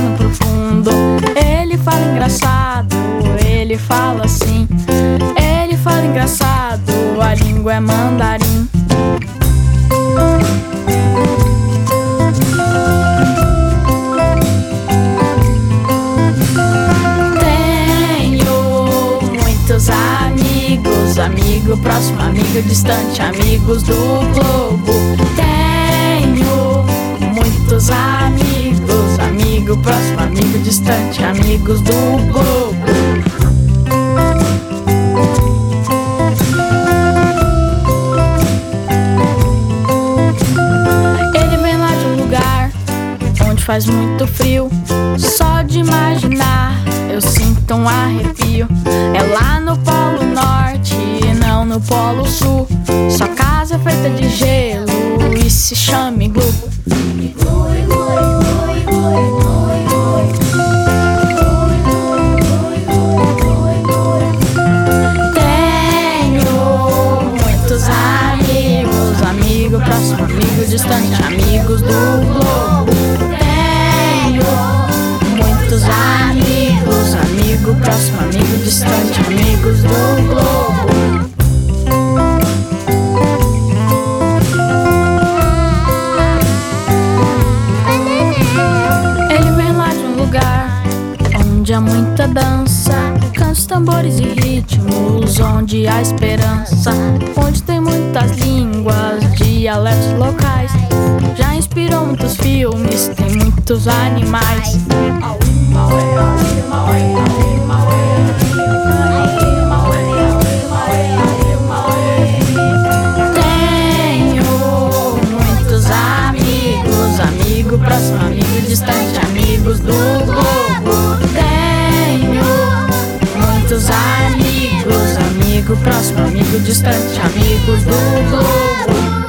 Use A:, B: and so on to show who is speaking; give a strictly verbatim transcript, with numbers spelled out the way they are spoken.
A: no profundo. Ele fala engraçado, ele fala assim. Ele fala engraçado, a língua é mandarim. Amigos, amigo próximo, amigo distante, amigos do globo. Tenho muitos amigos, amigo próximo, amigo distante, amigos do globo. Ele vem lá de um lugar onde faz muito frio. Só de imaginar eu sinto um arrepio. É lá no Polo Norte e não no Polo Sul. Sua casa é feita de gelo e se chama iglu. Tenho muitos amigos, amigo próximo, amigo distante, amigos do globo. Tenho muitos amigos, amigo próximo, amigo distante, amigos do globo. Ele vem lá de um lugar onde há muita dança, cantos, tambores e ritmos, onde há esperança, onde tem muitas línguas, dialetos locais. Já inspirou muitos filmes, tem muitos animais. Tenho muitos amigos, amigo próximo, amigo distante, amigos do globo. Tenho muitos amigos, amigo próximo, amigo distante, amigos do globo.